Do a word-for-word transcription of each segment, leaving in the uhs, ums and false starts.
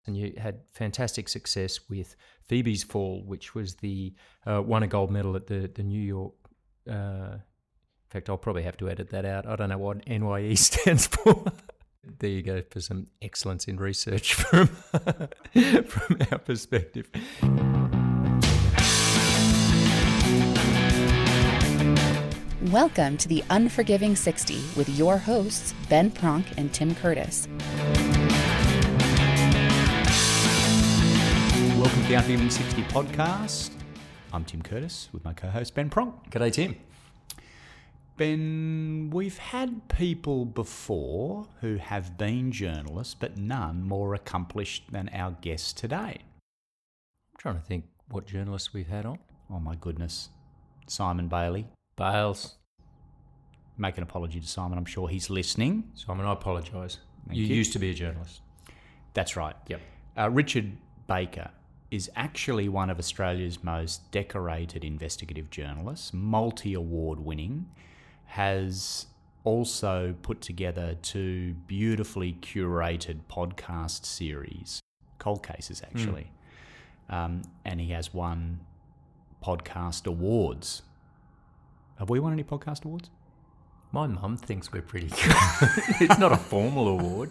And you had fantastic success with Phoebe's Fall, which was the uh, won a gold medal at the the New York. Uh, in fact, I'll probably have to edit that out. I don't know what N Y E stands for. There you go for some excellence in research from from our perspective. Welcome to the Unforgiving sixty with your hosts, Ben Pronk and Tim Curtis. Welcome to the Unforgiving sixty podcast. I'm Tim Curtis with my co-host Ben Pronk. G'day, Tim. Ben, we've had people before who have been journalists, but none more accomplished than our guest today. I'm trying to think what journalists we've had on. Oh my goodness. Simon Bailey. Bales. Make an apology to Simon. I'm sure he's listening. Simon, I apologise. You, you used to be a journalist. That's right. Yep. Uh, Richard Baker is actually one of Australia's most decorated investigative journalists, multi-award winning, has also put together two beautifully curated podcast series, Cold Cases actually, mm. um, and he has won podcast awards. Have we won any podcast awards? My mum thinks we're pretty good. It's not a formal award.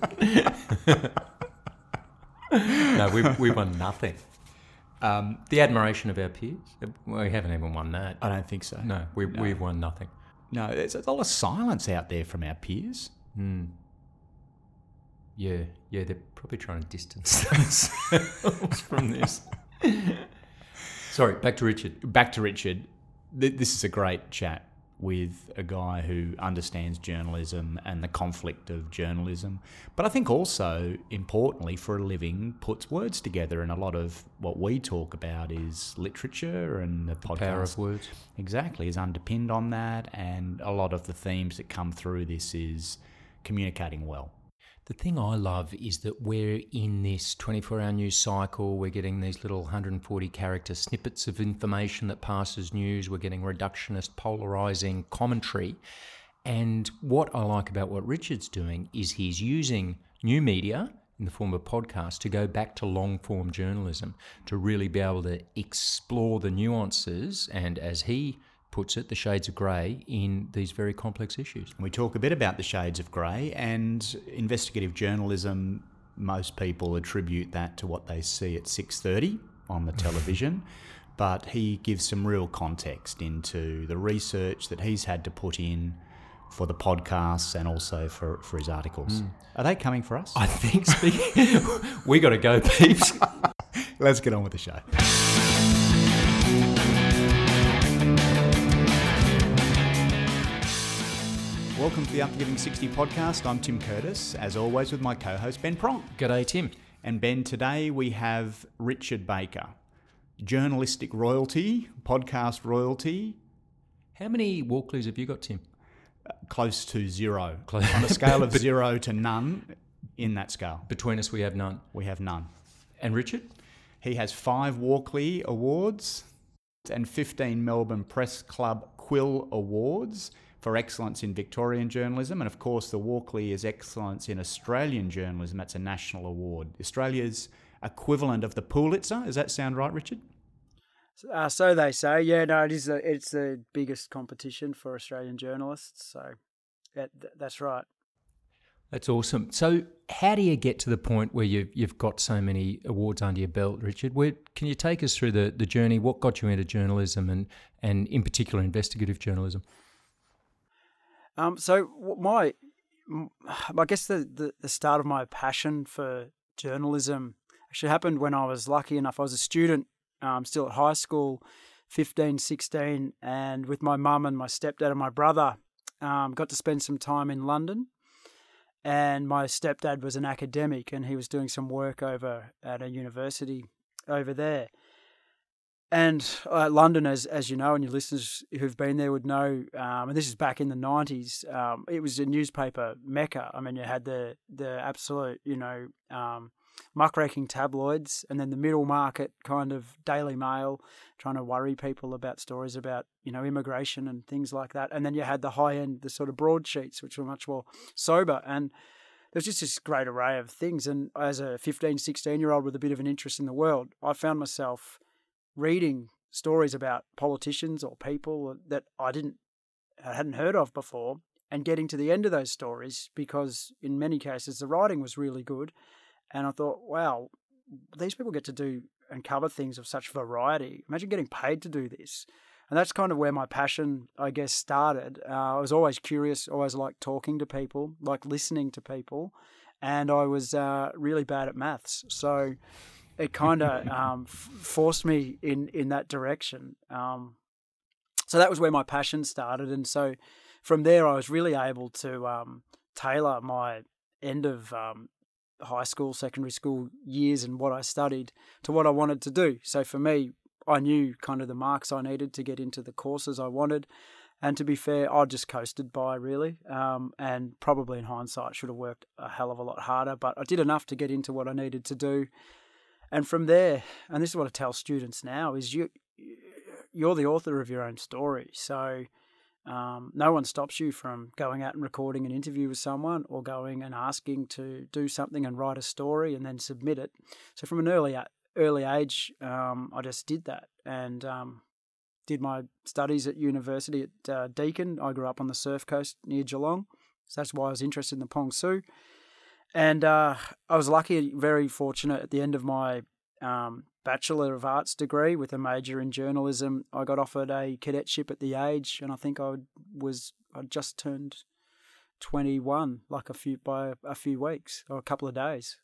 No, we we won nothing. Um, the admiration of our peers, we haven't even won that. I don't think so. No, we, no. we've won nothing. No, there's a lot of silence out there from our peers. Mm. Yeah, yeah, they're probably trying to distance themselves from this. Sorry, back to Richard. Back to Richard. This is a great chat with a guy who understands journalism and the conflict of journalism, but I think also, importantly, for a living, puts words together. And a lot of what we talk about is literature, and the, the podcast, power of words. Exactly, is underpinned on that. And a lot of the themes that come through this is communicating well. The thing I love is that we're in this twenty-four hour news cycle. We're getting these little one hundred forty character snippets of information that passes news. We're getting reductionist, polarising commentary. And what I like about what Richard's doing is he's using new media in the form of podcasts to go back to long-form journalism, to really be able to explore the nuances and, as he puts it, the shades of grey in these very complex issues. We talk a bit about the shades of grey, and investigative journalism, most people attribute that to what they see at six thirty on the television, but he gives some real context into the research that he's had to put in for the podcasts and also for, for his articles. Mm. Are they coming for us? I think speaking, we got to go, peeps. Let's get on with the show. Welcome to the Unforgiving sixty podcast. I'm Tim Curtis, as always with my co-host Ben Pronk. G'day, Tim. And Ben, today we have Richard Baker, journalistic royalty, podcast royalty. How many Walkleys have you got, Tim? Uh, close to zero. Close. On a scale of zero to none, in that scale. Between us, we have none. We have none. And Richard? He has five Walkley Awards and fifteen Melbourne Press Club Quill Awards for excellence in Victorian journalism. And of course, the Walkley is excellence in Australian journalism. That's a national award. Australia's equivalent of the Pulitzer. Does that sound right, Richard? Uh, so they say. Yeah, no, it is. A, it's the biggest competition for Australian journalists. So that, that's right. That's awesome. So how do you get to the point where you've, you've got so many awards under your belt, Richard? Where, can you take us through the, the journey? What got you into journalism and, and in particular investigative journalism? Um, so my, I guess the, the, the start of my passion for journalism actually happened when I was lucky enough. I was a student um, still at high school, fifteen, sixteen, and with my mum and my stepdad and my brother, um, got to spend some time in London. And my stepdad was an academic, and he was doing some work over at a university over there. And uh, London, as as you know, and your listeners who've been there would know, um, and this is back in the nineties, um, it was a newspaper mecca. I mean, you had the the absolute, you know, um, muckraking tabloids, and then the middle market kind of Daily Mail, trying to worry people about stories about, you know, immigration and things like that. And then you had the high end, the sort of broadsheets, which were much more sober. And there was just this great array of things. And as a fifteen, sixteen-year-old with a bit of an interest in the world, I found myself reading stories about politicians or people that I didn't, I hadn't heard of before, and getting to the end of those stories because in many cases the writing was really good. And I thought, wow, these people get to do and cover things of such variety. Imagine getting paid to do this. And that's kind of where my passion, I guess, started. Uh, I was always curious, always liked talking to people, like listening to people, and I was uh, really bad at maths. So it kind of um, f- forced me in, in that direction. Um, so that was where my passion started. And so from there, I was really able to um, tailor my end of um, high school, secondary school years and what I studied to what I wanted to do. So for me, I knew kind of the marks I needed to get into the courses I wanted. And to be fair, I just coasted by, really. Um, and probably in hindsight, should have worked a hell of a lot harder. But I did enough to get into what I needed to do. And from there, and this is what I tell students now, is you, you're the author of your own story. So um, no one stops you from going out and recording an interview with someone or going and asking to do something and write a story and then submit it. So from an early early age, um, I just did that and um, did my studies at university at uh, Deakin. I grew up on the surf coast near Geelong, so that's why I was interested in the Pong Su. And uh, I was lucky, very fortunate at the end of my um, Bachelor of Arts degree with a major in journalism. I got offered a cadetship at the age, and I think I was I just turned twenty-one, like a few by a few weeks or a couple of days,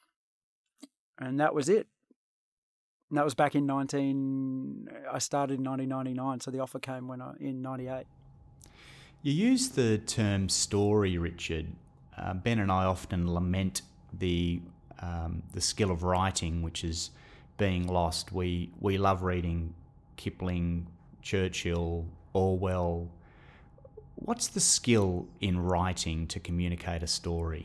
and that was it. And that was back in nineteen. I started in nineteen ninety-nine, so the offer came when I in ninety-eight. You use the term story, Richard. Uh, Ben and I often lament the um, the skill of writing, which is being lost. We we love reading Kipling, Churchill, Orwell. What's the skill in writing to communicate a story?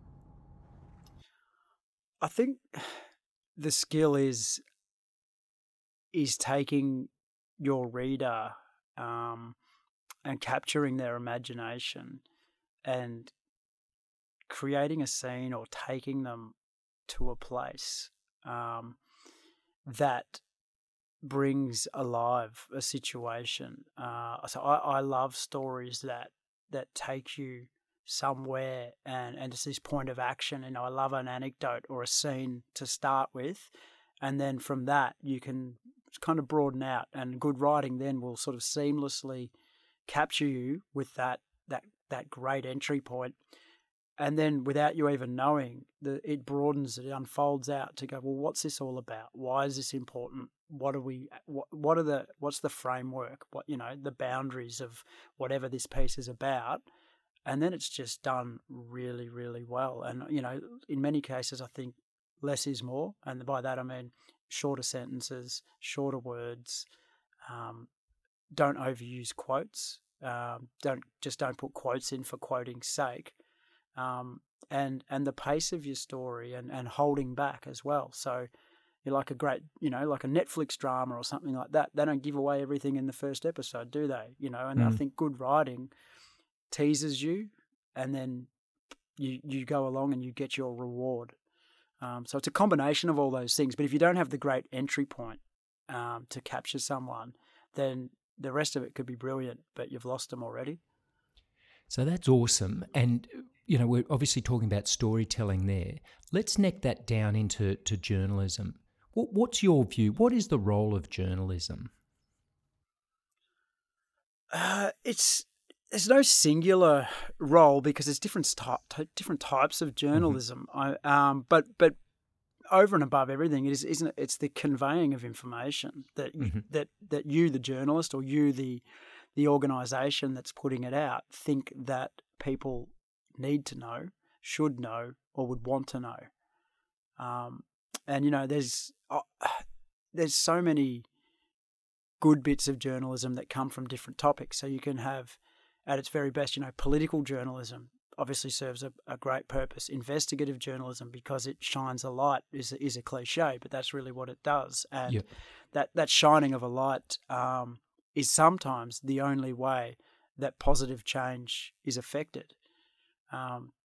I think the skill is is taking your reader um, and capturing their imagination and creating a scene or taking them to a place um, that brings alive a situation. Uh, so I, I love stories that that take you somewhere and, and it's this point of action. And I love an anecdote or a scene to start with. And then from that, you can kind of broaden out. And good writing then will sort of seamlessly capture you with that that that great entry point. And then without you even knowing, the, it broadens, it unfolds out to go, well, what's this all about? Why is this important? What are we, what, what are the, what's the framework? What, you know, the boundaries of whatever this piece is about. And then it's just done really, really well. And, you know, in many cases, I think less is more. And by that, I mean shorter sentences, shorter words, um, don't overuse quotes. Um, don't, just don't put quotes in for quoting's sake. Um, and and the pace of your story and, and holding back as well. So you're like a great, you know, like a Netflix drama or something like that. They don't give away everything in the first episode, do they? You know, and mm. I think good writing teases you and then you you go along and you get your reward. Um, so it's a combination of all those things. But if you don't have the great entry point um, to capture someone, then the rest of it could be brilliant, but you've lost them already. So that's awesome. And, you know, we're obviously talking about storytelling there. Let's neck that down into to journalism. What, what's your view? What is the role of journalism? Uh, it's there's no singular role because there's different ty- different types of journalism. Mm-hmm. I, um, but but over and above everything, it is isn't it, it's the conveying of information that mm-hmm. that that you, the journalist, or you, the the organisation that's putting it out, think that people need to know, should know, or would want to know. Um, and, you know, there's uh, there's so many good bits of journalism that come from different topics. So you can have, at its very best, you know, political journalism obviously serves a, a great purpose. Investigative journalism, because it shines a light, is a, is a cliche, but that's really what it does. And yep. that, that shining of a light um, is sometimes the only way that positive change is affected. Um,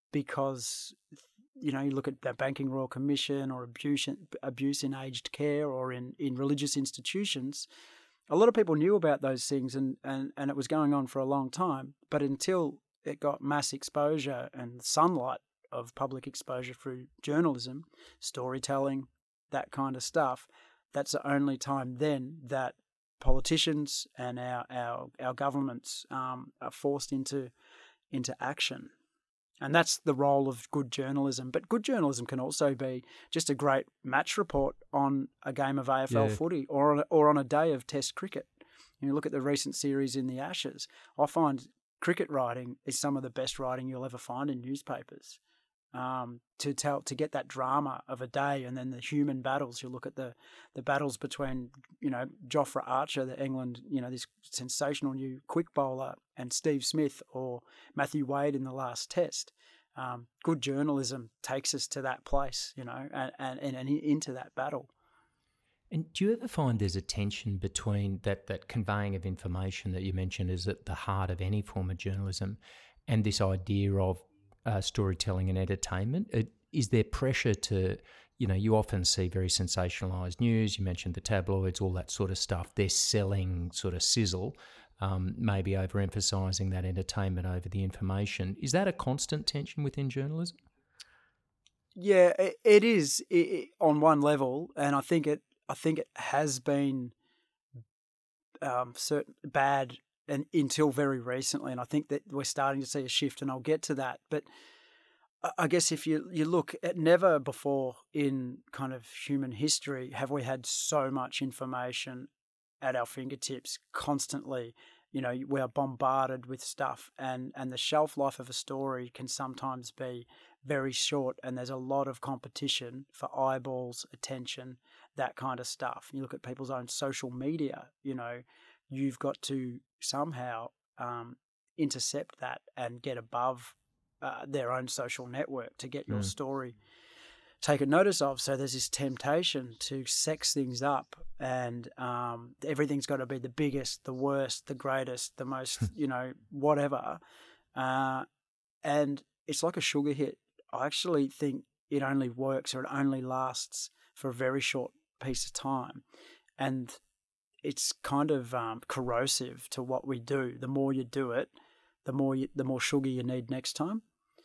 because, you know, you look at the Banking Royal Commission or abuse, abuse in aged care or in, in religious institutions, a lot of people knew about those things and, and, and it was going on for a long time. But until it got mass exposure and sunlight of public exposure through journalism, storytelling, that kind of stuff, that's the only time then that politicians and our our, our governments um, are forced into into action. And that's the role of good journalism. But good journalism can also be just a great match report on a game of A F L Yeah. footy or on a, or on a day of Test cricket. You look at the recent series in the Ashes. I find cricket writing is some of the best writing you'll ever find in newspapers. Um, to tell to get that drama of a day, and then the human battles. You look at the the battles between, you know, Jofra Archer, the England, you know, this sensational new quick bowler, and Steve Smith or Matthew Wade in the last Test. Um, good journalism takes us to that place, you know, and, and, and into that battle. And do you ever find there's a tension between that, that conveying of information that you mentioned is at the heart of any form of journalism, and this idea of uh, storytelling and entertainment? It, is there pressure to, you know, you often see very sensationalised news, you mentioned the tabloids, all that sort of stuff, they're selling sort of sizzle, um, maybe overemphasising that entertainment over the information. Is that a constant tension within journalism? Yeah, it, it is it, it, on one level, and I think it I think it has been um, certain bad and until very recently, and I think that we're starting to see a shift, and I'll get to that. But I guess if you you look at, never before in kind of human history have we had so much information at our fingertips constantly. You know, we are bombarded with stuff, and, and the shelf life of a story can sometimes be very short, and there's a lot of competition for eyeballs, attention, that kind of stuff. You look at people's own social media, you know, you've got to somehow um, intercept that and get above uh, their own social network to get your mm. story taken notice of. So there's this temptation to sex things up, and um, everything's got to be the biggest, the worst, the greatest, the most, you know, whatever. Uh, and it's like a sugar hit. I actually think it only works, or it only lasts for a very short piece of time. And it's kind of um, corrosive to what we do. The more you do it, the more you, the more sugar you need next time.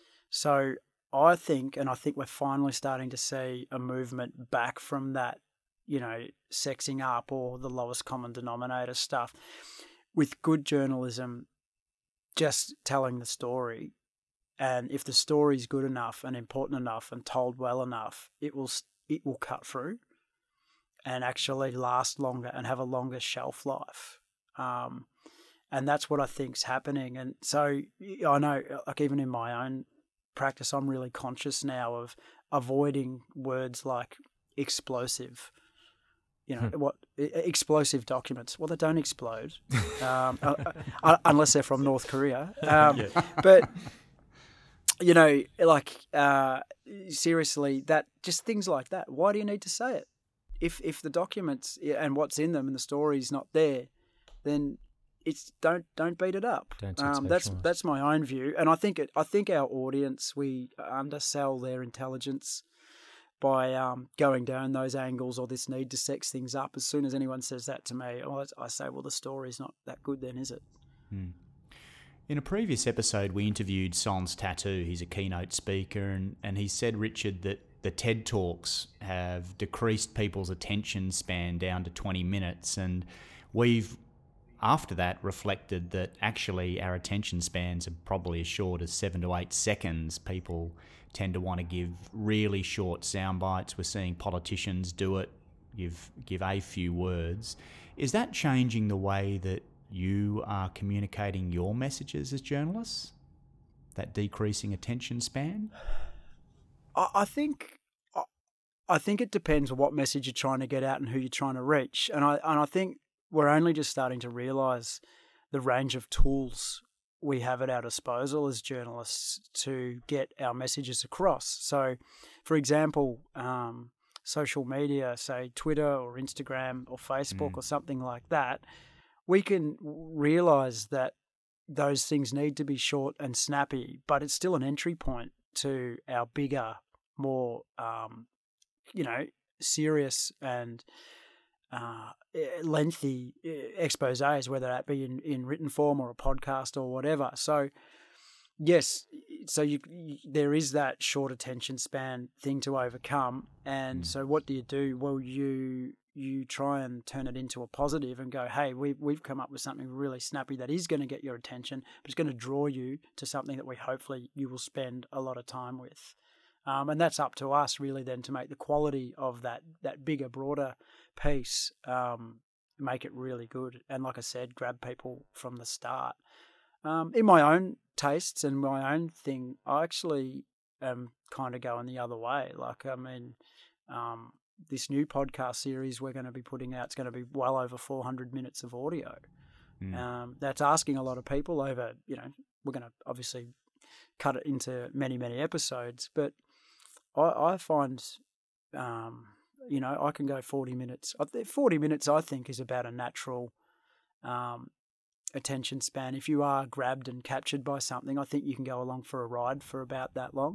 So I think, and I think we're finally starting to see a movement back from that, you know, sexing up or the lowest common denominator stuff, with good journalism, just telling the story. And if the story is good enough and important enough and told well enough, it will it will cut through and actually last longer and have a longer shelf life. Um, and that's what I think's happening. And so I know, like, even in my own practice, I'm really conscious now of avoiding words like explosive. You know, hmm. what explosive documents? Well, they don't explode um, uh, uh, unless they're from North Korea. Um, yeah. But you know, like uh, seriously, that just things like that. Why do you need to say it? If if the documents and what's in them and the story's not there, then it's don't don't beat it up. Um, that's that's my own view, and I think it. I think our audience, we undersell their intelligence by um, going down those angles or this need to sex things up. As soon as anyone says that to me, oh, I say, well, the story's not that good then, is it? Hmm. In a previous episode, we interviewed Sans Tattoo. He's a keynote speaker, and, and he said, Richard, that the TED Talks have decreased people's attention span down to twenty minutes, and we've, after that, reflected that actually our attention spans are probably as short as seven to eight seconds. People tend to want to give really short sound bites. We're seeing politicians do it, give, give a few words. Is that changing the way that you are communicating your messages as journalists? That decreasing attention span? I think I think it depends on what message you're trying to get out and who you're trying to reach. And I and I think we're only just starting to realise the range of tools we have at our disposal as journalists to get our messages across. So, for example, um, social media, say Twitter or Instagram or Facebook mm. or something like that, we can realise that those things need to be short and snappy, but it's still an entry point to our bigger, more, um, you know, serious and uh, lengthy exposés, whether that be in, in written form or a podcast or whatever. So, yes, so you, you there is that short attention span thing to overcome. And mm. so what do you do? Well, you you try and turn it into a positive and go, hey, we, we've come up with something really snappy that is going to get your attention, but it's going to draw you to something that we hopefully you will spend a lot of time with. Um, and that's up to us really then to make the quality of that, that bigger, broader piece, um, make it really good. And like I said, grab people from the start. Um, in my own tastes and my own thing, I actually am kind of going the other way. Like, I mean, um, this new podcast series we're going to be putting out, it's going to be well over four hundred minutes of audio. Mm. Um, that's asking a lot of people over, you know, we're going to obviously cut it into many, many episodes, but I, I find, um, you know, I can go forty minutes. forty minutes, I think, is about a natural um, attention span. If you are grabbed and captured by something, I think you can go along for a ride for about that long.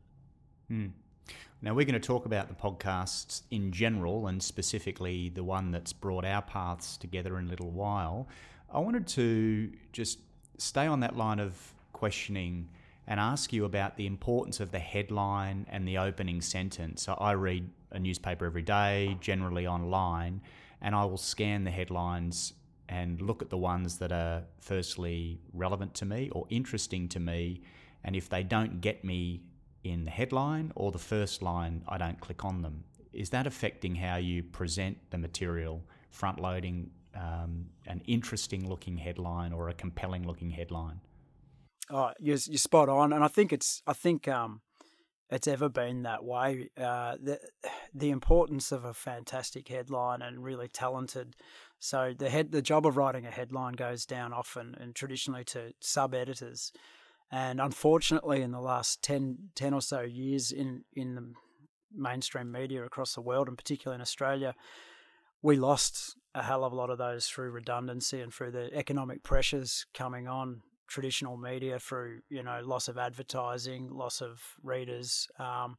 Mm. Now, we're going to talk about the podcasts in general and specifically the one that's brought our paths together in a little while. I wanted to just stay on that line of questioning and ask you about the importance of the headline and the opening sentence. So I read a newspaper every day, generally online, and I will scan the headlines and look at the ones that are firstly relevant to me or interesting to me. And if they don't get me in the headline or the first line, I don't click on them. Is that affecting how you present the material, front-loading um, an interesting-looking headline or a compelling-looking headline? Oh, you're, you're spot on, and I think it's I think um, it's ever been that way. Uh, the the importance of a fantastic headline and really talented. So the head the job of writing a headline goes down often and traditionally to sub-editors. And unfortunately, in the last ten, ten or so years in, in the mainstream media across the world, and particularly in Australia, we lost a hell of a lot of those through redundancy and through the economic pressures coming on traditional media through, you know, loss of advertising, loss of readers, um,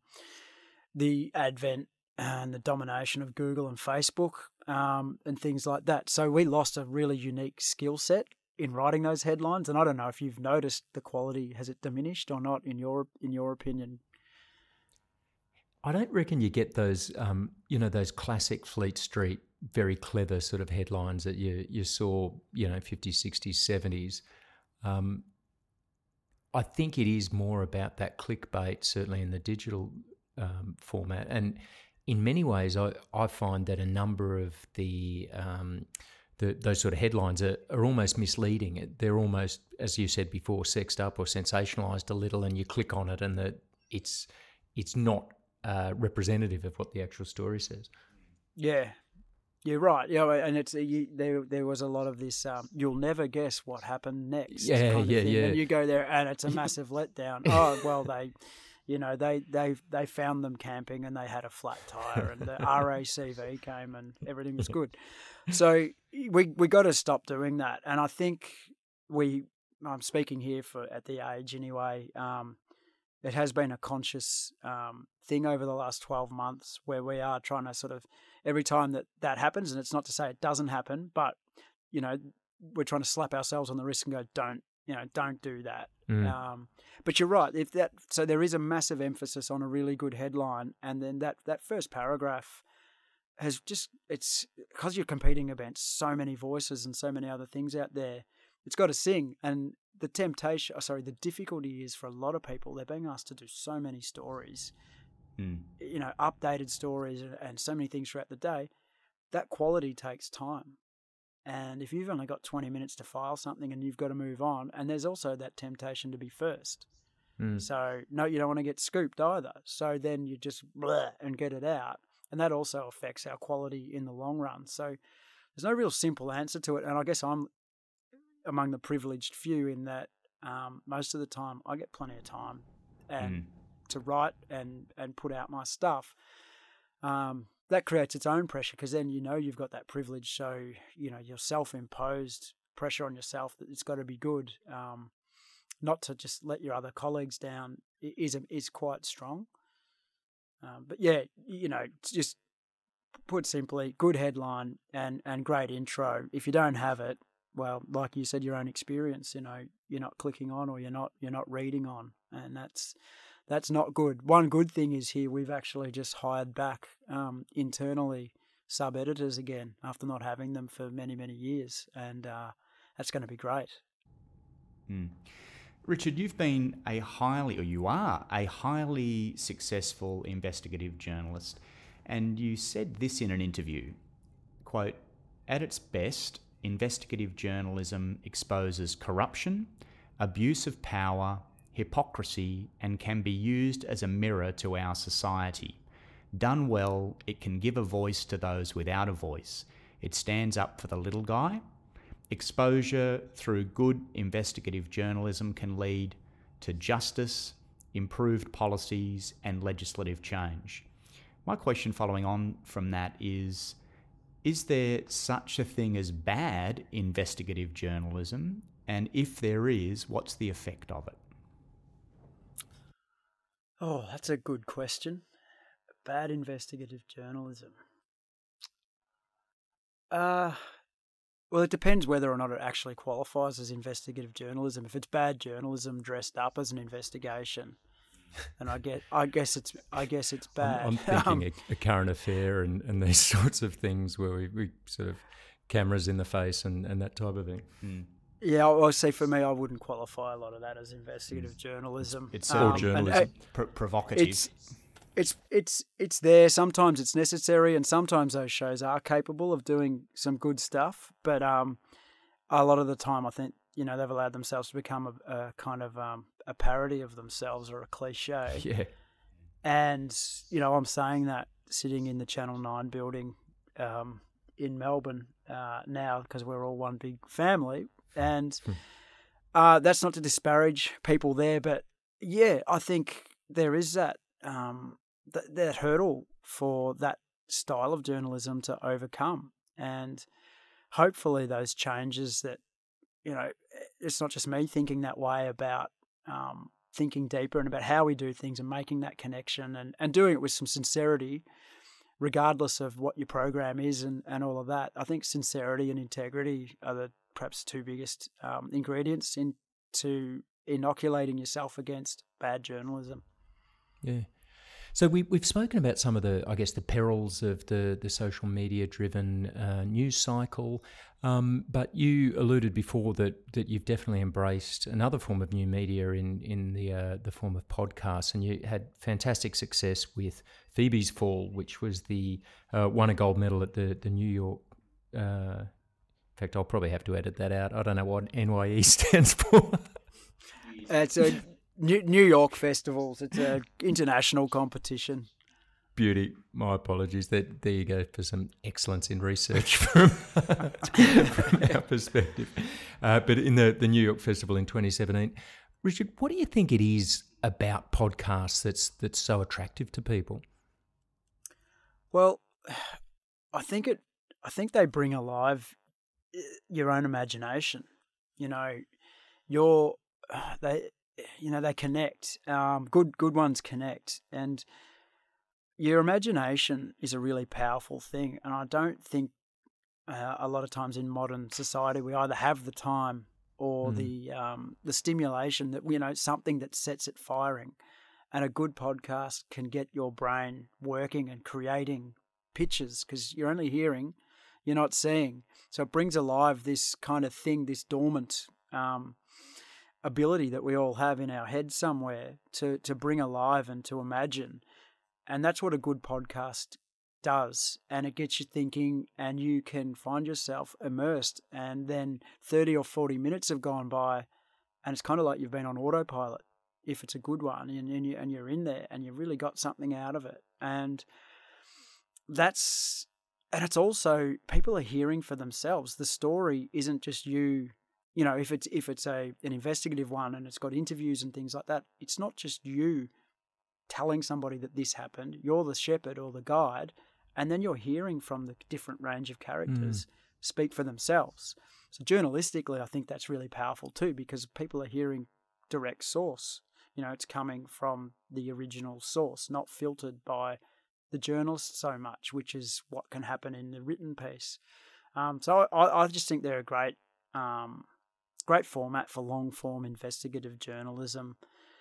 the advent and the domination of Google and Facebook um, and things like that. So we lost a really unique skill set in writing those headlines, and I don't know if you've noticed the quality, has it diminished or not in your in your opinion? I don't reckon you get those, um, you know, those classic Fleet Street, very clever sort of headlines that you you saw, you know, fifties, sixties, seventies. Um, I think it is more about that clickbait, certainly in the digital um, format, and in many ways, I I find that a number of the um, The, those sort of headlines are, are almost misleading. They're almost, as you said before, sexed up or sensationalized a little, and you click on it and the, it's it's not uh, representative of what the actual story says. Yeah, you're right. Yeah, and it's you, there. There was a lot of this. Um, you'll never guess what happened next. Yeah, kind of yeah, thing. yeah. And you go there, and it's a massive letdown. Oh well, they. You know, they, they they found them camping and they had a flat tire and the R A C V came and everything was good. So we we got to stop doing that. And I think we, I'm speaking here for at the age anyway, um, it has been a conscious um, thing over the last twelve months where we are trying to sort of, every time that that happens, and it's not to say it doesn't happen, but, you know, we're trying to slap ourselves on the wrist and go, don't, you know, don't do that. Mm. Um, but you're right. If that, so there is a massive emphasis on a really good headline, and then that, that first paragraph has just, it's because you're competing against so many voices and so many other things out there. It's got to sing, and the temptation, oh, sorry, the difficulty is for a lot of people, they're being asked to do so many stories, mm. you know, updated stories and so many things throughout the day. That quality takes time. And if you've only got twenty minutes to file something and you've got to move on, and there's also that temptation to be first. Mm. So, no, you don't want to get scooped either. So then you just bleh and get it out. And that also affects our quality in the long run. So there's no real simple answer to it. And I guess I'm among the privileged few in that um, most of the time I get plenty of time and mm. to write and, and put out my stuff. Um, that creates its own pressure because then you know you've got that privilege. So, you know, your self-imposed pressure on yourself that it's got to be good. Um, not to just let your other colleagues down is is quite strong. Um, but yeah, you know, it's just put simply, good headline and, and great intro. If you don't have it, well, like you said, your own experience, you know, you're not clicking on or you're not you're not reading on, and that's that's not good. One good thing is here we've actually just hired back um, internally sub-editors again after not having them for many, many years, and uh, that's going to be great. Mm. Richard, you've been a highly, or you are a highly successful investigative journalist, and you said this in an interview, quote, "At its best, investigative journalism exposes corruption, abuse of power, hypocrisy, and can be used as a mirror to our society. Done well, it can give a voice to those without a voice. It stands up for the little guy. Exposure through good investigative journalism can lead to justice, improved policies, and legislative change." My question following on from that is, is there such a thing as bad investigative journalism? And if there is, what's the effect of it? Oh, that's a good question. Bad investigative journalism. Uh, well, it depends whether or not it actually qualifies as investigative journalism. If it's bad journalism dressed up as an investigation, and I get, I guess it's, I guess it's bad. I'm, I'm thinking um, a, a current affair and, and these sorts of things where we, we sort of cameras in the face and, and that type of thing. Mm. Yeah, I'll say for me, I wouldn't qualify a lot of that as investigative journalism. It's all um, journalism. and, uh, Pro- provocative. It's, it's it's it's there. Sometimes it's necessary, and sometimes those shows are capable of doing some good stuff. But um, a lot of the time, I think you know they've allowed themselves to become a, a kind of um, a parody of themselves or a cliche. Yeah. And you know, I'm saying that sitting in the Channel Nine building um, in Melbourne uh, now because we're all one big family. And uh, that's not to disparage people there, but yeah, I think there is that um, th- that hurdle for that style of journalism to overcome, and hopefully those changes that you know, it's not just me thinking that way about um, thinking deeper and about how we do things and making that connection and, and doing it with some sincerity, regardless of what your program is and, and all of that. I think sincerity and integrity are the perhaps two biggest um, ingredients into inoculating yourself against bad journalism. Yeah. So we, we've spoken about some of the, I guess, the perils of the, the social media-driven uh, news cycle, um, but you alluded before that, that you've definitely embraced another form of new media in in the uh, the form of podcasts, and you had fantastic success with Phoebe's Fall, which was the uh, won a gold medal at the the New York. Uh, in fact, I'll probably have to edit that out. I don't know what N Y E stands for. It's a New New York festivals. It's an international competition. Beauty. My apologies. There, there you go for some excellence in research from, from our perspective. Uh, but in the, the New York Festival in twenty seventeen, Richard, what do you think it is about podcasts that's that's so attractive to people? Well, I think it. I think they bring alive your own imagination. You know, your they. You know, they connect. Um, good, good ones connect, and your imagination is a really powerful thing. And I don't think uh, a lot of times in modern society we either have the time or mm. the um, the stimulation that you know something that sets it firing. And a good podcast can get your brain working and creating pictures because you're only hearing, you're not seeing. So it brings alive this kind of thing, this dormant Um, ability that we all have in our head somewhere to to bring alive and to imagine. And that's what a good podcast does. And it gets you thinking and you can find yourself immersed. And then thirty or forty minutes have gone by and it's kind of like you've been on autopilot if it's a good one and, and, you, and you're in there and you've really got something out of it. And that's, and it's also, people are hearing for themselves. The story isn't just you. You know, if it's if it's a an investigative one and it's got interviews and things like that, it's not just you telling somebody that this happened. You're the shepherd or the guide, and then you're hearing from the different range of characters mm. speak for themselves. So journalistically, I think that's really powerful too, because people are hearing direct source. You know, it's coming from the original source, not filtered by the journalist so much, which is what can happen in the written piece. Um, so I, I just think they're a great, um, great format for long-form investigative journalism.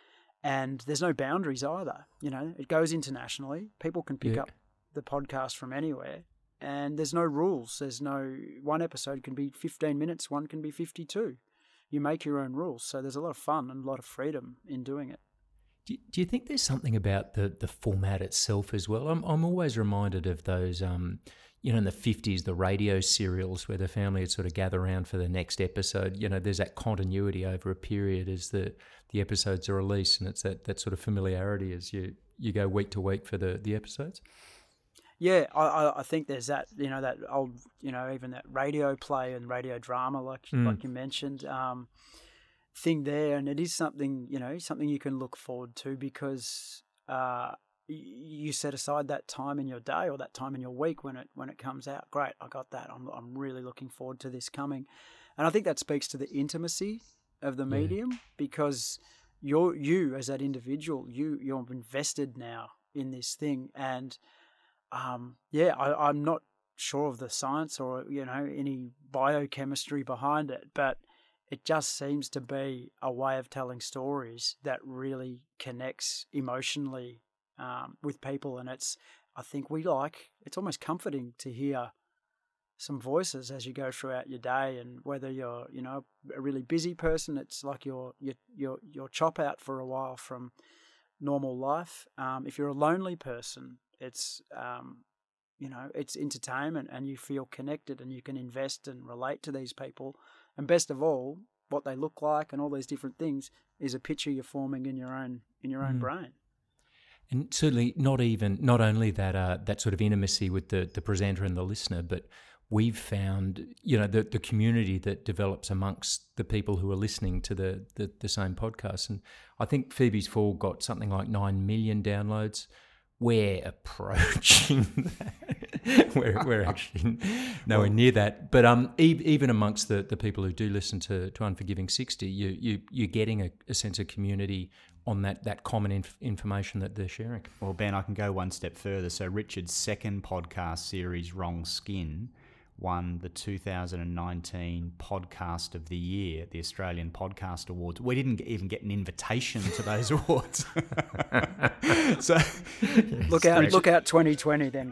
And there's no boundaries either. You know, it goes internationally. People can pick Yeah. up the podcast from anywhere. And there's no rules. There's no, one episode can be fifteen minutes, one can be fifty-two. You make your own rules. So there's a lot of fun and a lot of freedom in doing it. Do, do you think there's something about the, the format itself as well? I'm I'm always reminded of those, um, you know, in the fifties, the radio serials where the family would sort of gather around for the next episode. You know, there's that continuity over a period as the, the episodes are released, and it's that, that sort of familiarity as you, you go week to week for the, the episodes. Yeah, I, I think there's that, you know, that old, you know, even that radio play and radio drama, like Mm. like you mentioned, um, thing there, and it is something, you know, something you can look forward to because uh, y- you set aside that time in your day or that time in your week when it when it comes out. Great, I got that. I'm I'm really looking forward to this coming, and I think that speaks to the intimacy of the Yeah. medium because you're you as that individual, you you're invested now in this thing, and um, yeah, I, I'm not sure of the science or, you know, any biochemistry behind it, but it just seems to be a way of telling stories that really connects emotionally um, with people. And it's, I think we like, it's almost comforting to hear some voices as you go throughout your day. And whether you're, you know, a really busy person, it's like you're, you're, you're, you're chop out for a while from normal life. Um, if you're a lonely person, it's, um, you know, it's entertainment and you feel connected and you can invest and relate to these people. And best of all, what they look like and all these different things is a picture you're forming in your own in your own Mm. brain. And certainly not even, not only that uh, that sort of intimacy with the, the presenter and the listener, but we've found, you know, the, the community that develops amongst the people who are listening to the, the, the same podcast. And I think Phoebe's Fall got something like nine million downloads. We're approaching that. we're, we're actually nowhere near that. But um, e- even amongst the, the people who do listen to, to Unforgiving sixty, you, you, you're getting a, a sense of community on that, that common inf- information that they're sharing. Well, Ben, I can go one step further. So Richard's second podcast series, Wrong Skin, won the two thousand nineteen Podcast of the Year at the Australian Podcast Awards. We didn't even get an invitation to those awards. So Look out! Look out! twenty twenty then.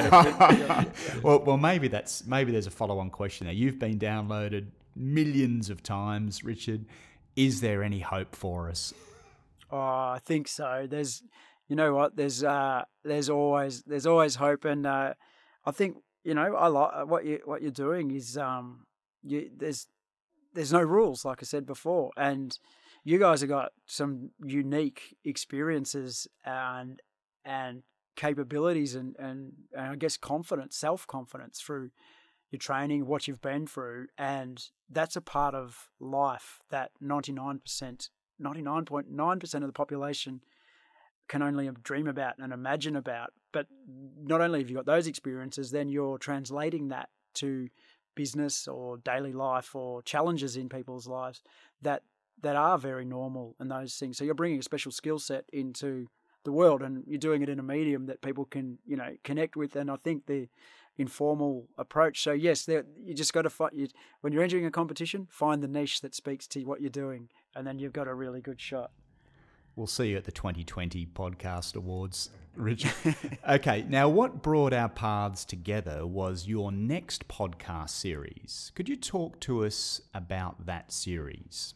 well, well, maybe that's maybe there's a follow-on question there. You've been downloaded millions of times, Richard. Is there any hope for us? Oh, I think so. There's, you know what? There's, uh, there's always, there's always hope, and uh, I think, you know, I like what you what you're doing is, um, you there's, there's no rules, like I said before, and you guys have got some unique experiences and and capabilities and and, and I guess confidence, self confidence through your training, what you've been through, and that's a part of life that ninety-nine percent. ninety-nine point nine percent of the population can only dream about and imagine about. But not only have you got those experiences, then you're translating that to business or daily life or challenges in people's lives that that are very normal and those things. So you're bringing a special skill set into the world, and you're doing it in a medium that people can, you know, connect with. And I think the informal approach. So yes, there, you just got to find, you, when you're entering a competition, find the niche that speaks to what you're doing, and then you've got a really good shot. We'll see you at the twenty twenty Podcast Awards, Richard. Okay, now what brought our paths together was your next podcast series. Could you talk to us about that series?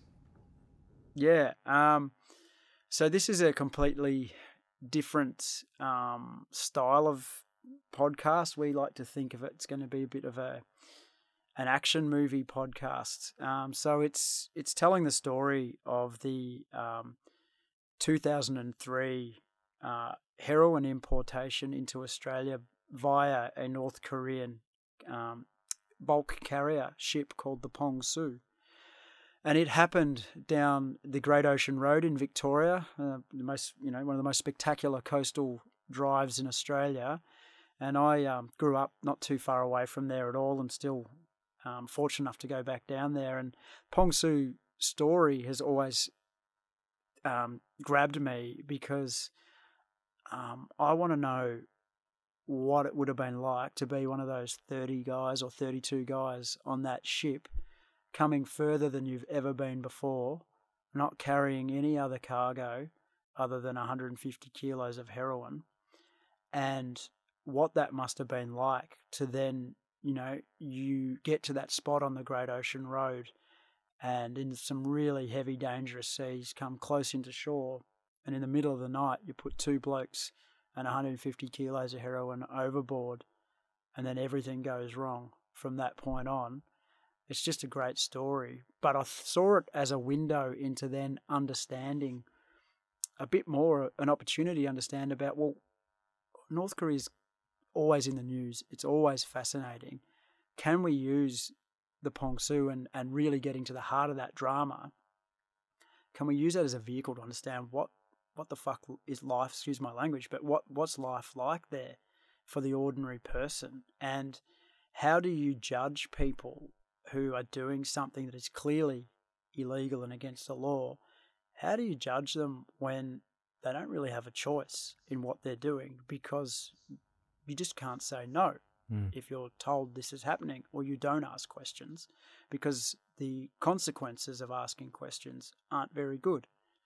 Yeah. Um, so this is a completely different um, style of podcast. We like to think of it, it's going to be a bit of a an action movie podcast. Um, so it's it's telling the story of the um, two thousand three uh, heroin importation into Australia via a North Korean um, bulk carrier ship called the Pong Su. And it happened down the Great Ocean Road in Victoria, uh, the most, you know, one of the most spectacular coastal drives in Australia. And I um, grew up not too far away from there at all, and still um, fortunate enough to go back down there. And Pong Su's story has always um, grabbed me because um, I want to know what it would have been like to be one of those thirty guys or thirty-two guys on that ship, coming further than you've ever been before, not carrying any other cargo other than one hundred fifty kilos of heroin, and what that must have been like to then, you know, you get to that spot on the Great Ocean Road and in some really heavy, dangerous seas, come close into shore, and in the middle of the night you put two blokes and one hundred fifty kilos of heroin overboard, and then everything goes wrong from that point on. It's just a great story. But I saw it as a window into then understanding a bit more, an opportunity to understand about, well, North Korea's always in the news. It's always fascinating. Can we use the Pongsu and, and really getting to the heart of that drama? Can we use that as a vehicle to understand what what the fuck is life, excuse my language, but what, what's life like there for the ordinary person? And how do you judge people who are doing something that is clearly illegal and against the law? How do you judge them when they don't really have a choice in what they're doing, because you just can't say no mm. if you're told this is happening, or you don't ask questions, because the consequences of asking questions aren't very good.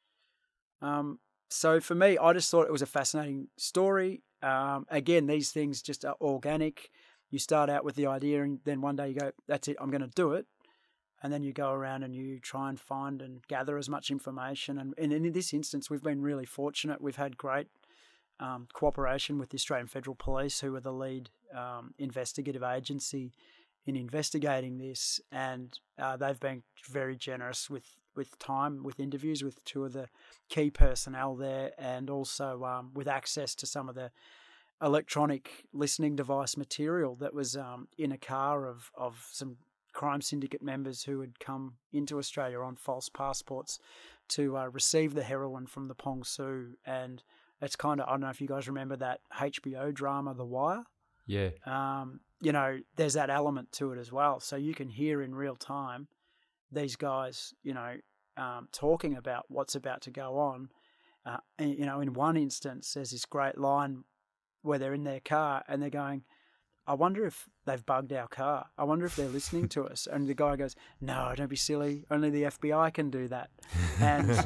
Um, so for me, I just thought it was a fascinating story. Um, again, these things just are organic. You start out with the idea, and then one day you go, that's it, I'm going to do it. And then you go around and you try and find and gather as much information. And, and in this instance, we've been really fortunate. We've had great um, cooperation with the Australian Federal Police, who are the lead um, investigative agency in investigating this. And uh, they've been very generous with, with time, with interviews with two of the key personnel there, and also um, with access to some of the electronic listening device material that was um, in a car of, of some crime syndicate members who had come into Australia on false passports to uh, receive the heroin from the Pongsu. And it's kind of, I don't know if you guys remember that H B O drama, The Wire. Yeah. Um, you know, there's that element to it as well. So you can hear in real time these guys, you know, um, talking about what's about to go on. Uh, and, you know, in one instance, there's this great line where they're in their car and they're going, I wonder if they've bugged our car. I wonder if they're listening to us. And the guy goes, no, don't be silly. Only the F B I can do that. And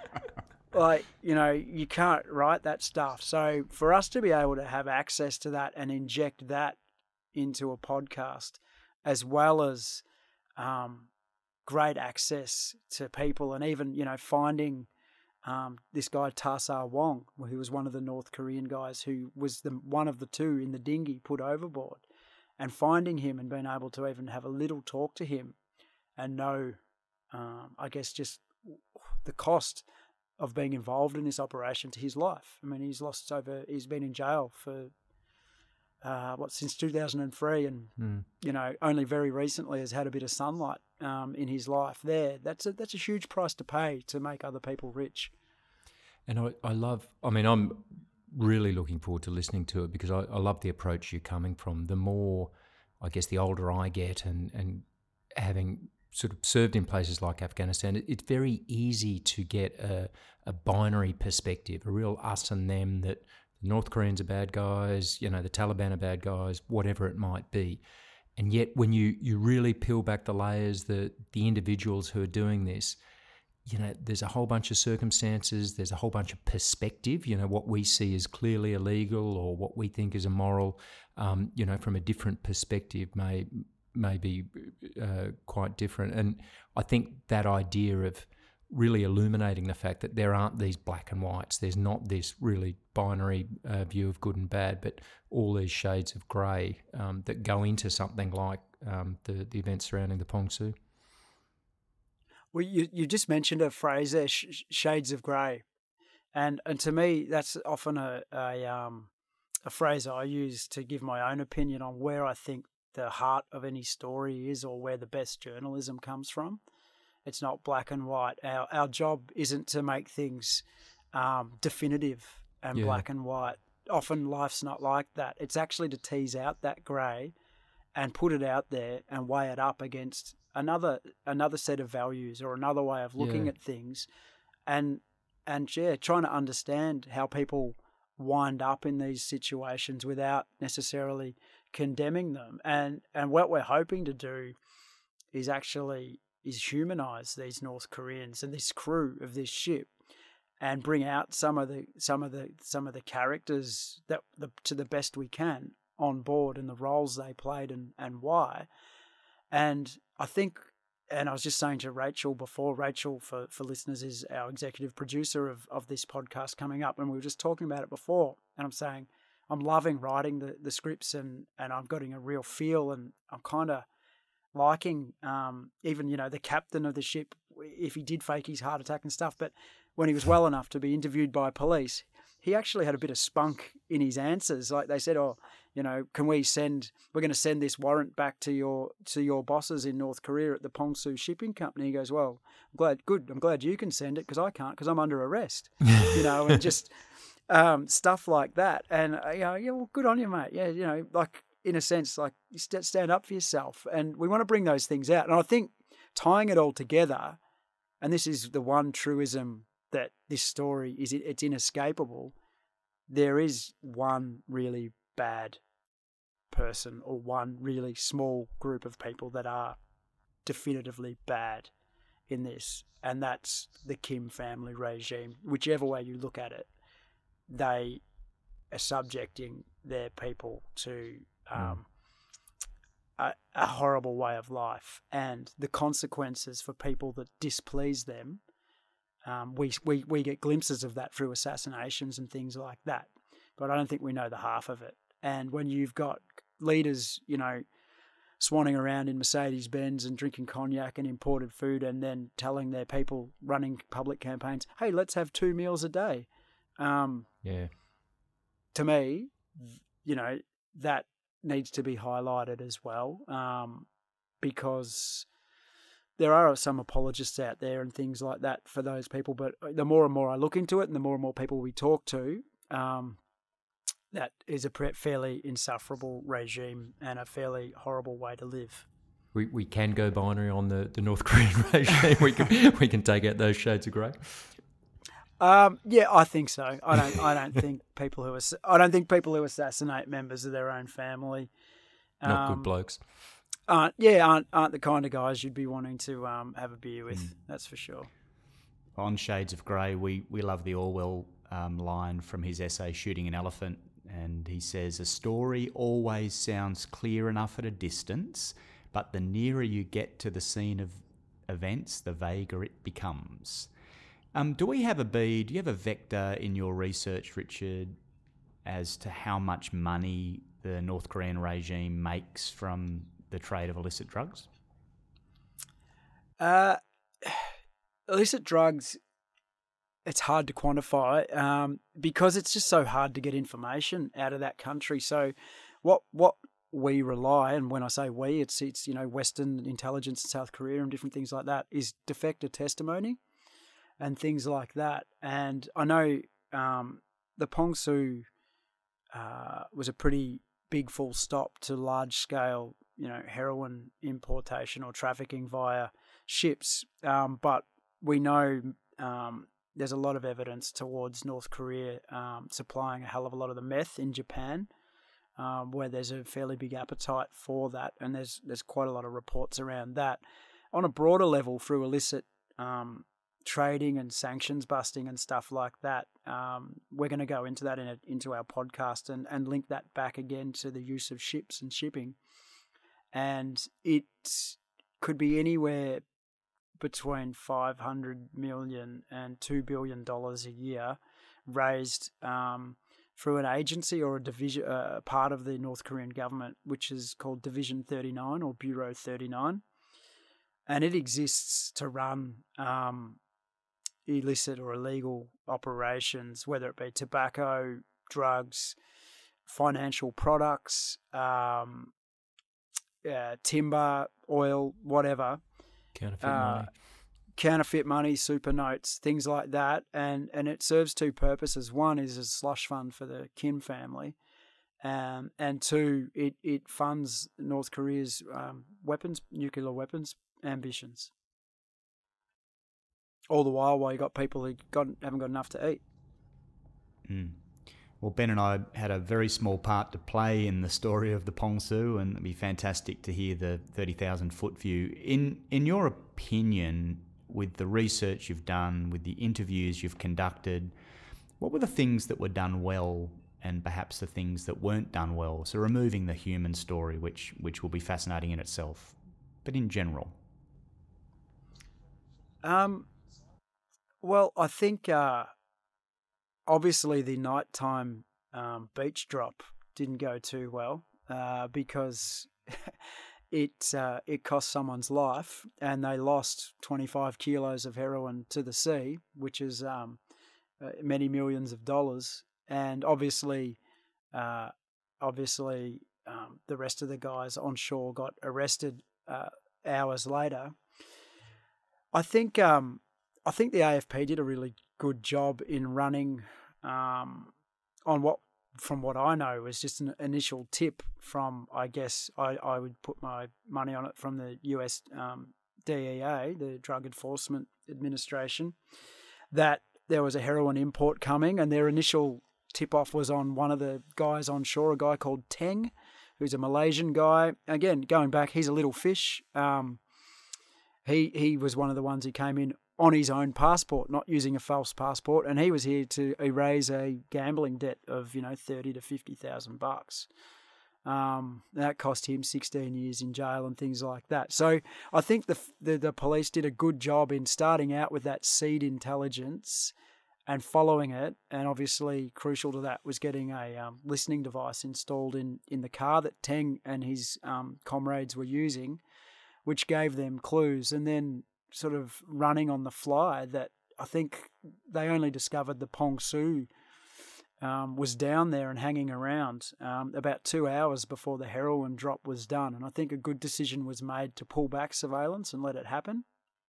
like, you know, you can't write that stuff. So for us to be able to have access to that and inject that into a podcast, as well as um, great access to people, and even, you know, finding Um, this guy Tarsar Wong, who was one of the North Korean guys who was the one of the two in the dinghy put overboard, and finding him and being able to even have a little talk to him and know, um, I guess, just the cost of being involved in this operation to his life. I mean, he's lost over, he's been in jail for, uh, what, since two thousand three, and, mm. you know, only very recently has had a bit of sunlight Um, in his life there. That's a that's a huge price to pay to make other people rich. And I, I love, I mean, I'm really looking forward to listening to it, because I, I love the approach you're coming from. The more, I guess, the older I get, and, and having sort of served in places like Afghanistan, it, it's very easy to get a, a binary perspective, a real us and them, that the North Koreans are bad guys, you know, the Taliban are bad guys, whatever it might be. And yet when you, you really peel back the layers, the the individuals who are doing this, you know, there's a whole bunch of circumstances, there's a whole bunch of perspective, you know, what we see as clearly illegal or what we think is immoral, um, you know, from a different perspective may, may be uh, quite different. And I think that idea of really illuminating the fact that there aren't these black and whites, there's not this really binary uh, view of good and bad, but all these shades of grey um, that go into something like um, the, the events surrounding the Pongsu. Well, you, you just mentioned a phrase there, sh- shades of grey. And and to me, that's often a, a, um, a phrase I use to give my own opinion on where I think the heart of any story is, or where the best journalism comes from. It's not black and white. Our our job isn't to make things um, definitive and yeah. black and white. Often life's not like that. It's actually to tease out that grey and put it out there and weigh it up against another another set of values or another way of looking yeah. at things. And and yeah, trying to understand how people wind up in these situations without necessarily condemning them. And and what we're hoping to do is actually is humanize these North Koreans and this crew of this ship, and bring out some of the some of the some of the characters that the, to the best we can on board, and the roles they played and, and why. And I think, and I was just saying to Rachel before, Rachel, for, for listeners, is our executive producer of, of this podcast coming up, and we were just talking about it before, and I'm saying I'm loving writing the, the scripts, and, and I'm getting a real feel, and I'm kind of liking um, even, you know, the captain of the ship, if he did fake his heart attack and stuff, but when he was well enough to be interviewed by police, he actually had a bit of spunk in his answers. Like they said, oh, you know, can we send, we're going to send this warrant back to your to your bosses in North Korea at the Pongsu Shipping Company. He goes, well, I'm glad, good, I'm glad you can send it because I can't because I'm under arrest, you know, and just um, stuff like that. And, uh, you know, yeah, well, good on you, mate. Yeah, you know, like in a sense, like you st- stand up for yourself. And we want to bring those things out. And I think tying it all together, and this is the one truism that this story is, it's inescapable. There is one really bad person or one really small group of people that are definitively bad in this, and that's the Kim family regime. Whichever way you look at it, they are subjecting their people to um, mm. a, a horrible way of life, and the consequences for people that displease them. Um, we, we we get glimpses of that through assassinations and things like that, but I don't think we know the half of it. And when you've got leaders, you know, swanning around in Mercedes-Benz and drinking cognac and imported food, and then telling their people, running public campaigns, hey, let's have two meals a day. Um, yeah. To me, you know, that needs to be highlighted as well, um, because there are some apologists out there and things like that for those people. But the more and more I look into it, and the more and more people we talk to, um, that is a fairly insufferable regime and a fairly horrible way to live. We we can go binary on the, the North Korean regime. we can we can take out those shades of grey. Um, yeah, I think so. I don't. I don't think people who ass- I don't think people who assassinate members of their own family, not um, good blokes. Aren't yeah aren't aren't the kind of guys you'd be wanting to um, have a beer with. Mm. That's for sure. On Shades of Grey, we we love the Orwell um, line from his essay "Shooting an Elephant," and he says, "A story always sounds clear enough at a distance, but the nearer you get to the scene of events, the vaguer it becomes." Um, do we have a bead, do you have a vector in your research, Richard, as to how much money the North Korean regime makes from the trade of illicit drugs? Uh, illicit drugs, it's hard to quantify um, because it's just so hard to get information out of that country. So what what we rely, and when I say we, it's, it's you know, Western intelligence in South Korea and different things like that, is defector testimony and things like that. And I know um, the Pongsu uh, was a pretty big full stop to large-scale, you know, heroin importation or trafficking via ships. Um, but we know um, there's a lot of evidence towards North Korea um, supplying a hell of a lot of the meth in Japan, um, where there's a fairly big appetite for that, and there's there's quite a lot of reports around that. On a broader level, through illicit um, trading and sanctions busting and stuff like that, um, we're going to go into that in a, into our podcast and, and link that back again to the use of ships and shipping. And it could be anywhere between five hundred million dollars and two billion dollars a year raised um, through an agency or a division, uh, part of the North Korean government, which is called Division thirty-nine or Bureau thirty-nine. And it exists to run um, illicit or illegal operations, whether it be tobacco, drugs, financial products, um, uh, timber, oil, whatever. Counterfeit uh, money. Counterfeit money, super notes, things like that. And, and it serves two purposes. One is a slush fund for the Kim family. Um, and two, it, it funds North Korea's um, weapons, nuclear weapons ambitions. all the while while you got people who got, haven't got enough to eat. Mm. Well, Ben and I had a very small part to play in the story of the Pong Su, and it'd be fantastic to hear the thirty thousand foot view. In in your opinion, with the research you've done, with the interviews you've conducted, what were the things that were done well and perhaps the things that weren't done well? So removing the human story, which which will be fascinating in itself, but in general. Um, well, I think uh, obviously the nighttime um, beach drop didn't go too well uh, because it uh, it cost someone's life, and they lost twenty-five kilos of heroin to the sea, which is um, uh, many millions of dollars. And obviously, uh, obviously, um, the rest of the guys on shore got arrested uh, hours later. I think um, I think the A F P did a really good job in running um, on what, from what I know, was just an initial tip from, I guess, I, I would put my money on it, from the U S um, D E A, the Drug Enforcement Administration, that there was a heroin import coming, and their initial tip-off was on one of the guys on shore, a guy called Teng, who's a Malaysian guy. Again, going back, he's a little fish. Um, he he was one of the ones who came in on his own passport, not using a false passport, and he was here to erase a gambling debt of, you know, thirty to fifty thousand bucks. Um, that cost him sixteen years in jail and things like that. So I think the, the the police did a good job in starting out with that seed intelligence and following it. And obviously crucial to that was getting a um, listening device installed in, in the car that Teng and his um, comrades were using, which gave them clues. And then sort of running on the fly, that I think they only discovered the Pong Su Um, was down there and hanging around um, about two hours before the heroin drop was done. And I think a good decision was made to pull back surveillance and let it happen,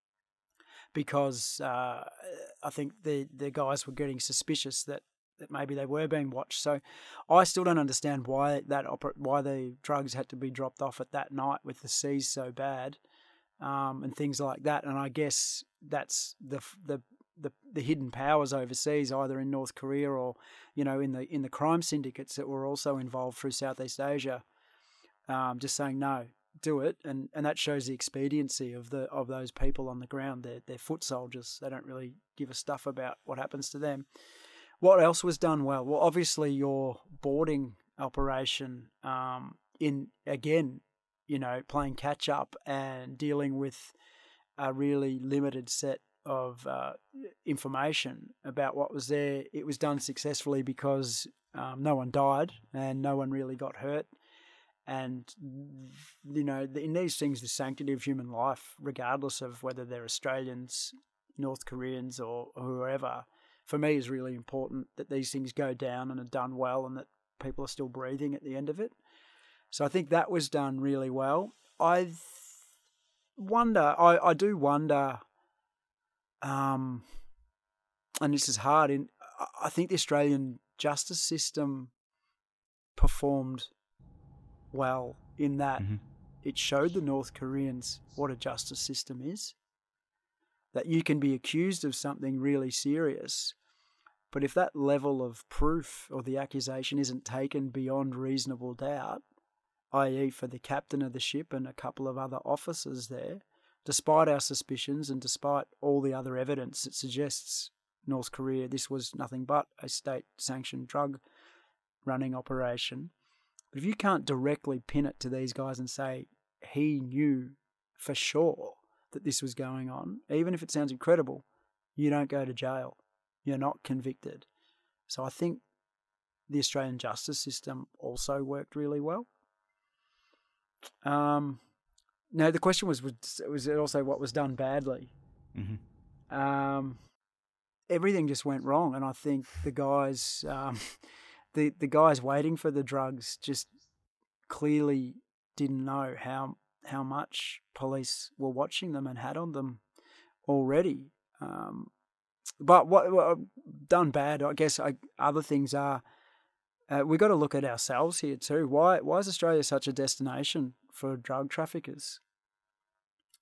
because uh, I think the, the guys were getting suspicious that, that maybe they were being watched. So I still don't understand why that oper- why the drugs had to be dropped off at that night with the seas so bad um, and things like that. And I guess that's the the The, the hidden powers overseas, either in North Korea or, you know, in the in the crime syndicates that were also involved through Southeast Asia, um, just saying no, do it, and and that shows the expediency of the of those people on the ground. They're they're foot soldiers. They don't really give a stuff about what happens to them. What else was done well? Well, obviously your boarding operation, um, in again, you know, playing catch up and dealing with a really limited set of uh, information about what was there. It was done successfully because um, no one died and no one really got hurt. And, you know, in these things, the sanctity of human life, regardless of whether they're Australians, North Koreans or whoever, for me is really important, that these things go down and are done well and that people are still breathing at the end of it. So I think that was done really well. I wonder, I, I do wonder... Um, and this is hard. In I think the Australian justice system performed well in that mm-hmm. it showed the North Koreans what a justice system is. That you can be accused of something really serious, but if that level of proof or the accusation isn't taken beyond reasonable doubt, that is for the captain of the ship and a couple of other officers there, despite our suspicions and despite all the other evidence that suggests North Korea, this was nothing but a state-sanctioned drug-running operation. But if you can't directly pin it to these guys and say he knew for sure that this was going on, even if it sounds incredible, you don't go to jail. You're not convicted. So I think the Australian justice system also worked really well. Um... No, the question was, was was it also what was done badly? Mm-hmm. Um, everything just went wrong, and I think the guys, um, the the guys waiting for the drugs just clearly didn't know how how much police were watching them and had on them already. Um, but what, what done bad, I guess. I, other things are uh, we got to look at ourselves here too. Why why is Australia such a destination for drug traffickers?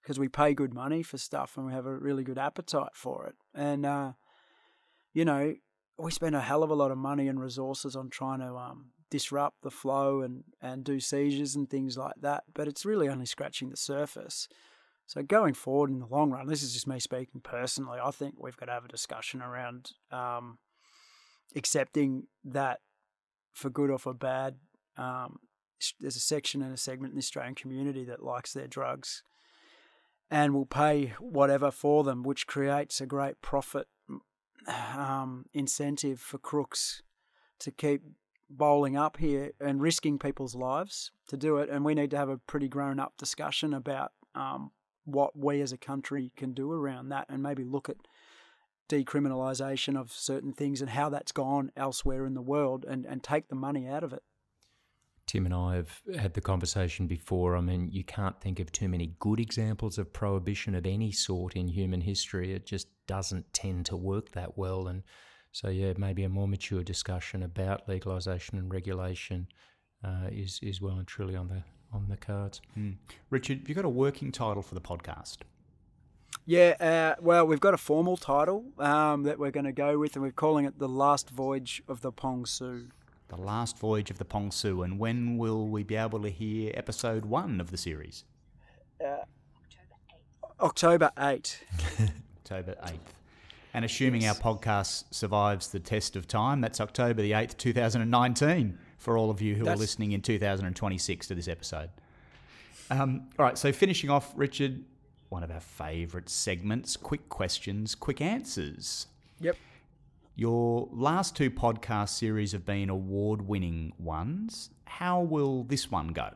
because we pay good money for stuff and we have a really good appetite for it. And, uh, you know, we spend a hell of a lot of money and resources on trying to um, disrupt the flow and, and do seizures and things like that, but it's really only scratching the surface. So going forward in the long run, this is just me speaking personally, I think we've got to have a discussion around um, accepting that for good or for bad, um, there's a section and a segment in the Australian community that likes their drugs and will pay whatever for them, which creates a great profit um, incentive for crooks to keep bowling up here and risking people's lives to do it. And we need to have a pretty grown-up discussion about um, what we as a country can do around that, and maybe look at decriminalisation of certain things and how that's gone elsewhere in the world, and, and take the money out of it. Tim and I have had the conversation before. I mean, you can't think of too many good examples of prohibition of any sort in human history. It just doesn't tend to work that well. And so, yeah, maybe a more mature discussion about legalisation and regulation uh, is is well and truly on the on the cards. Mm. Richard, have you got a working title for the podcast? Yeah, uh, well, we've got a formal title um, that we're going to go with, and we're calling it The Last Voyage of the Pong Su. The Last Voyage of the Pong Su. And when will we be able to hear episode one of the series? Uh, October eighth. October eighth. And assuming Yes. our podcast survives the test of time, that's October the eighth, two thousand nineteen, for all of you who That's... are listening in two thousand twenty-six to this episode. Um, all right, so finishing off, Richard, one of our favourite segments, quick questions, quick answers. Yep. Your last two podcast series have been award-winning ones. How will this one go?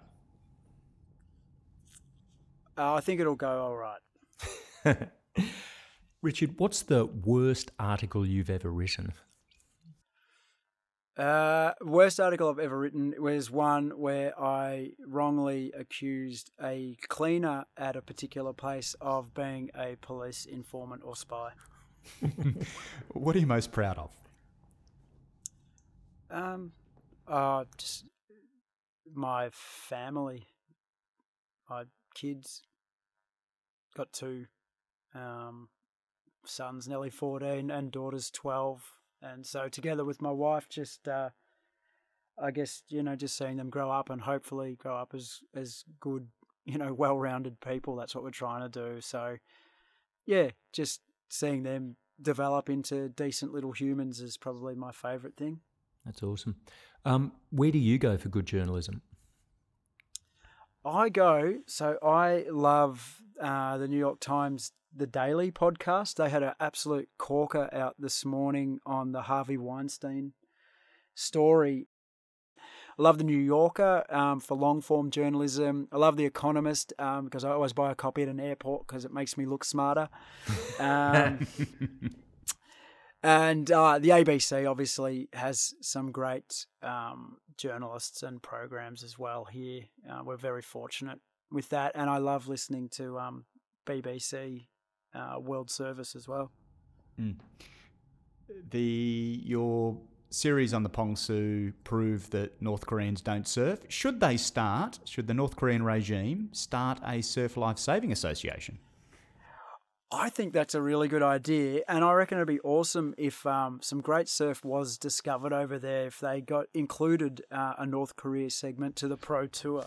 Uh, I think it'll go all right. Richard, what's the worst article you've ever written? Uh, worst article I've ever written was one where I wrongly accused a cleaner at a particular place of being a police informant or spy. What are you most proud of? Um, uh, just my family, my kids. Got two um, sons, nearly fourteen, and daughters twelve. And so together with my wife, just, uh, I guess, you know, just seeing them grow up and hopefully grow up as, as good, you know, well-rounded people. That's what we're trying to do. So, yeah, just seeing them develop into decent little humans is probably my favourite thing. That's awesome. Um, where do you go for good journalism? I go, so I love uh, the New York Times The Daily podcast. They had an absolute corker out this morning on the Harvey Weinstein story. I love the New Yorker um, for long-form journalism. I love The Economist um, because I always buy a copy at an airport because it makes me look smarter. Um, and uh, the A B C obviously has some great um, journalists and programs as well here. Uh, we're very fortunate with that. And I love listening to um, B B C uh, World Service as well. Mm. The your series on the Pong Su prove that North Koreans don't surf. Should they start, should the North Korean regime start a Surf Life Saving Association? I think that's a really good idea, and I reckon it'd be awesome if um, some great surf was discovered over there, if they got included uh, a North Korea segment to the Pro Tour.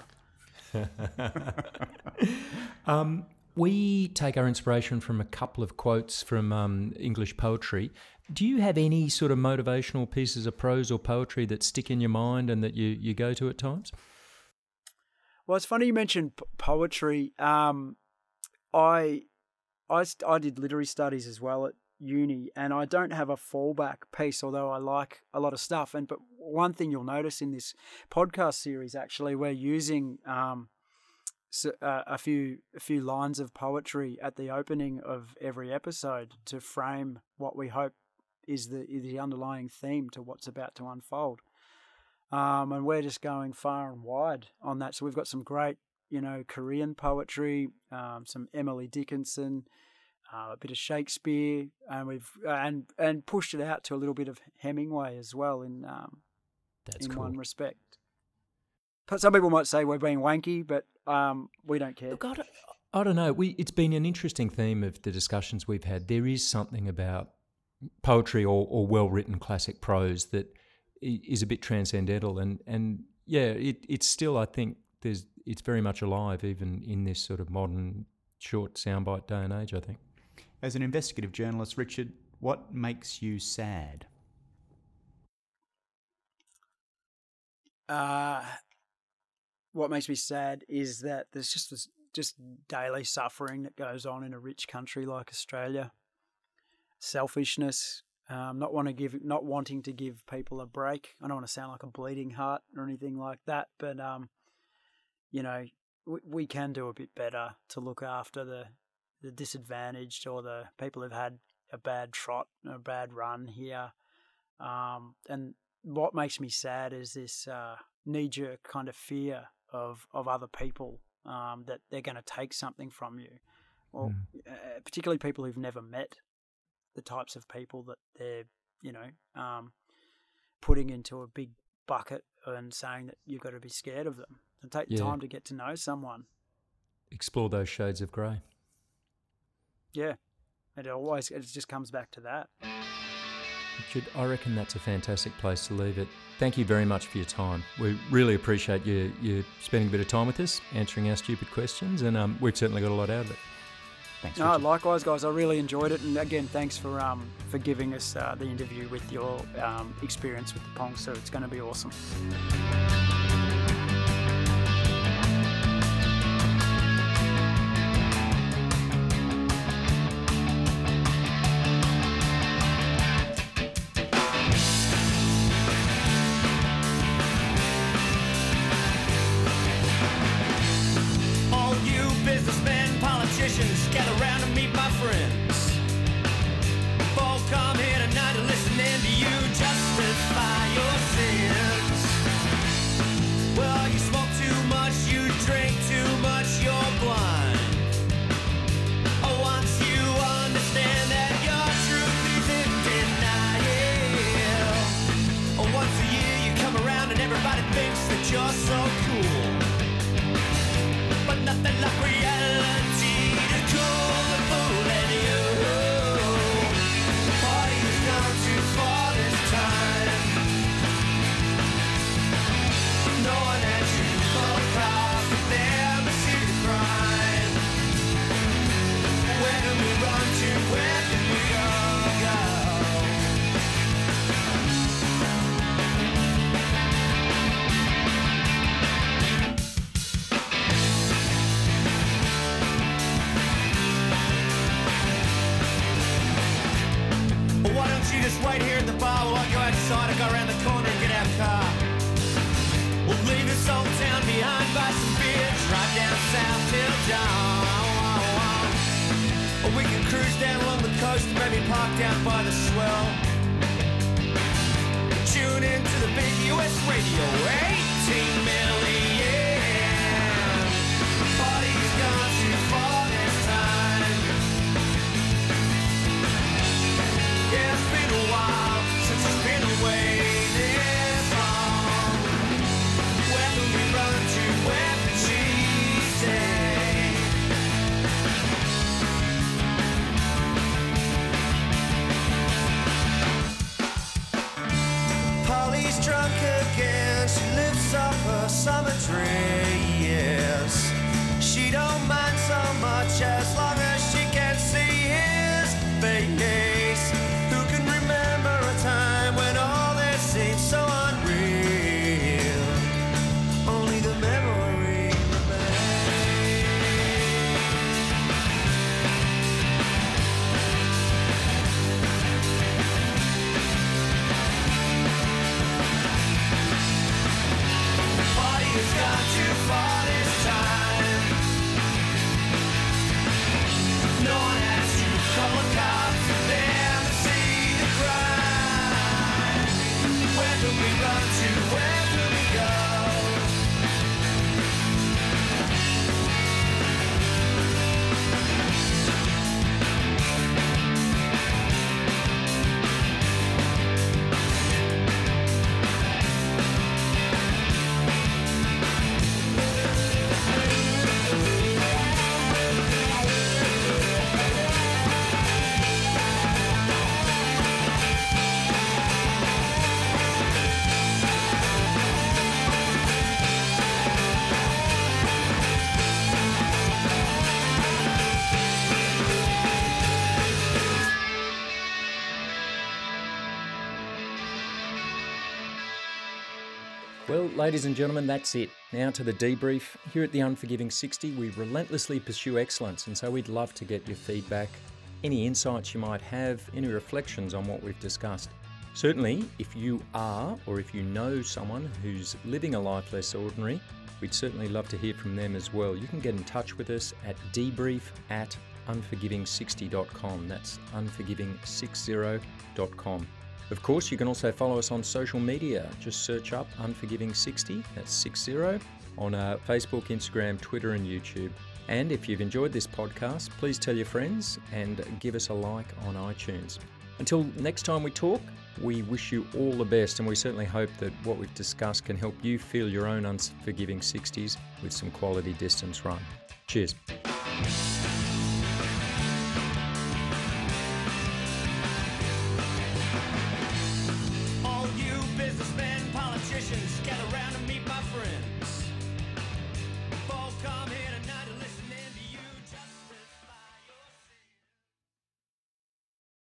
um, we take our inspiration from a couple of quotes from um, English poetry. Do you have any sort of motivational pieces of prose or poetry that stick in your mind and that you, you go to at times? Well, it's funny you mentioned p- poetry. Um, I, I, I did literary studies as well at uni, and I don't have a fallback piece, although I like a lot of stuff. And but one thing you'll notice in this podcast series, actually, we're using um, so, uh, a few a few lines of poetry at the opening of every episode to frame what we hope is the is the underlying theme to what's about to unfold. Um, and we're just going far and wide on that. So we've got some great, you know, Korean poetry, um, some Emily Dickinson, uh, a bit of Shakespeare, and we've and and pushed it out to a little bit of Hemingway as well in um, That's in cool. one respect. Some people might say we're being wanky, but um, we don't care. Look, I don't, I don't know. We it's been an interesting theme of the discussions we've had. There is something about poetry or, or well-written classic prose that is a bit transcendental, and and yeah, it it's still, I think there's it's very much alive even in this sort of modern short soundbite day and age, I think. As an investigative journalist, Richard, what makes you sad? Uh, what makes me sad is that there's just this just daily suffering that goes on in a rich country like Australia. Selfishness, um, not want to give, not wanting to give people a break. I don't want to sound like a bleeding heart or anything like that, but um, you know, we, we can do a bit better to look after the the disadvantaged or the people who've had a bad trot, a bad run here. Um, and what makes me sad is this uh, knee-jerk kind of fear of, of other people, um, that they're going to take something from you. Well, mm. uh, particularly people who've never met the types of people that they're, you know, um, putting into a big bucket and saying that you've got to be scared of them. And take the yeah. time to get to know someone. Explore those shades of grey. Yeah, it always it just comes back to that. Richard, I reckon that's a fantastic place to leave it. Thank you very much for your time. We really appreciate you you spending a bit of time with us, answering our stupid questions, and um, we've certainly got a lot out of it. Thanks, no, Richard. Likewise, guys. I really enjoyed it, and again, thanks for um for giving us uh, the interview with your um, experience with the Pong. So it's going to be awesome. Gather round and meet my friends. All come here tonight to listen in to you justify your sins. Well, you smoke too much, you drink too much, you're blind. Oh, once you understand that your truth is in denial. Oh, once a year you come around and everybody thinks that you're so cool. But nothing like reality. Right here at the bar, we'll go outside and go around the corner and get our car. We'll leave this old town behind, buy some beer, drive down south till dawn. Or we can cruise down along the coast, maybe park down by the swell. Tune into the big U S radio, eighteen million. Party's gone too far this time. Yeah, it's been a while since it's been away this long. Where do we run to? Where can she stay? Polly's drunk again. She lifts up her summer tree. Yes, she don't mind so much as long as she can see his face. Time when all this seems so unreal, only the memory remains. The party has gone too Well, ladies and gentlemen, that's it. Now to the debrief. Here at the Unforgiving sixty, we relentlessly pursue excellence, and so we'd love to get your feedback, any insights you might have, any reflections on what we've discussed. Certainly, if you are, or if you know someone who's living a life less ordinary, we'd certainly love to hear from them as well. You can get in touch with us at debrief at unforgiving sixty dot com. That's unforgiving sixty dot com. Of course, you can also follow us on social media. Just search up Unforgiving sixty, that's six zero, on uh, Facebook, Instagram, Twitter and YouTube. And if you've enjoyed this podcast, please tell your friends and give us a like on iTunes. Until next time we talk, we wish you all the best, and we certainly hope that what we've discussed can help you feel your own Unforgiving sixties with some quality distance run. Cheers. All you businessmen, politicians,